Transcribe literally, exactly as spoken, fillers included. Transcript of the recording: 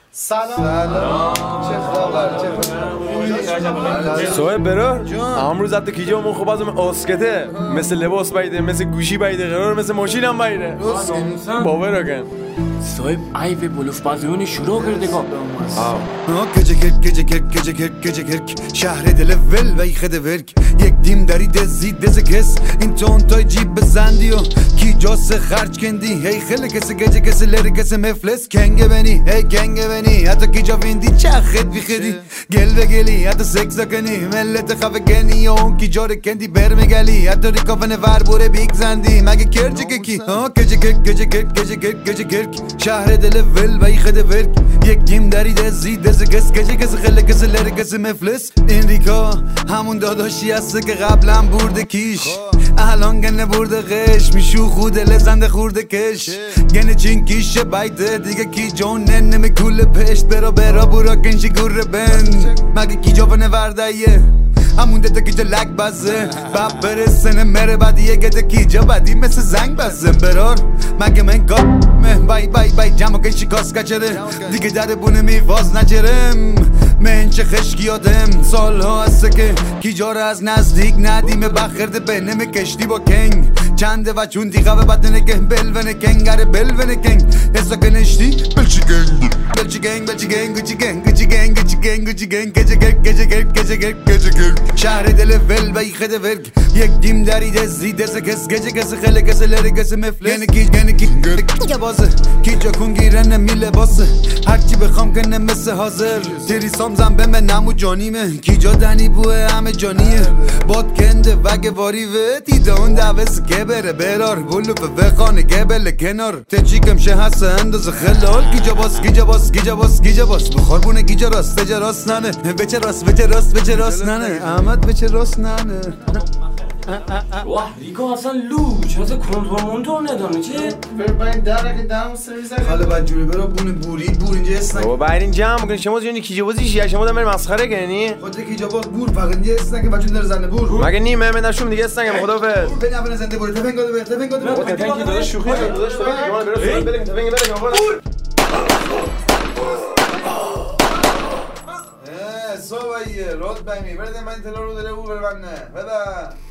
سلام سلام چه خبر چه خبر صاحب برار امروز حتی کیجا من خوب ازم اسکته مثل لباس بایده مثل گوشی بایده قرار مثل ماشین هم بایده باور کن صاحب ای به بلوف بازیونی شروع کرده که گجه گرک گجه گرک گجه گرک گجه گرک شهر دل ول وی خده ورک یک دیم داری دزی دز کس این تون تای جیب بزندی و کی جاس خرج کندی هی خیلی کسی گجه کسی لری کسی مفلس کنگه بنی هی کنگه بنی حتی کی جا ویندی چه خد بی خدی گل بگلی حتی سکس کنی ملت خفه گنی و اون کی جاره کندی برمگلی حتی ریکافن ور بوره بیگ زندی مگه کرجه که کی گجه گرک گجه گرک گجه گرک گجه گرک شهر دل ول وی خده ورک یک دیم داری دزی دز کس گجه کسی خیلی کسی لری کسی مفلس این ریکا همون داداشی هسته که قبلا برده کیش الان گنه برده غش میشو خوده لزنده خورده کش گنه چین کیشه بایده دیگه کی جون نمی کوله پشت برا برا برا کنشی گوره بند مگه کی جوانه وردایه همون دتا کی جا لک بزه باب برسنه مره بدیه گده کی جا بدی مثل زنگ بزه برار مگه من کار بای بای بای جمع کنشی کاس کچره دیگه در بونه میواز نجرم من چه خشکی آدم سالها هسته که کی جا را از نزدیک ندیمه بخرده به نمه کشتی با کنگ چنده و چون دیگه به بدنه که بلونه کنگره بلونه کنگ حسا که نشتی بلچی گنگ بلچی گنگ بلچی گنگ گوچی گنگ گوچی گنگ گوچی گنگ گوچی گنگ گجه گرک گجه گرک گجه گرک گجه گرک شهر دل ول بای خده ورک یک دیم داری دزی دز کس گجه کس خیلی کس لری کس مفلس گنه کی گنه کی گنه بازه کی جا کن گیرن میله باسه هرچی بخوام کنه مثل حاضر تیری سامزم به من نمو جانیمه کی جا دنی بوه همه جانیه باد کنده وگه واری و دیده اون دوست که بره برار بلو به خانه گبل کنار تچیکم شه هست انداز خلال کی جا باس کی جا باس کی جا باس کی جا باس بخار بونه کی جا راست بچه راست ننه بچه راست بچه راست بچه راست ننه احمد بچه راست ننه واه ریکا اصلا لوچ اصلا کنترل مونتور ندانه چه؟ بر باید درک دارم سرویس خاله بجوری برا بونه بوری بور اینجا اسنک بابا برین جمع کن شما جونی کیجا بازی شیعه شما دارم مسخره کنی خود کی جا باس بور فقط اینجا اسنک بچون در زنده بور مگه نیم من نشوم دیگه استنگم خدافظ بنی اول زنده بور تفنگ گاده تفنگ گاده بابا تفنگ کی داداش شوخی داداش تفنگ جوان برو سوال بریم تفنگ بریم آقا سوایه رود بمی برده من تلو رو دله بور برمنه بده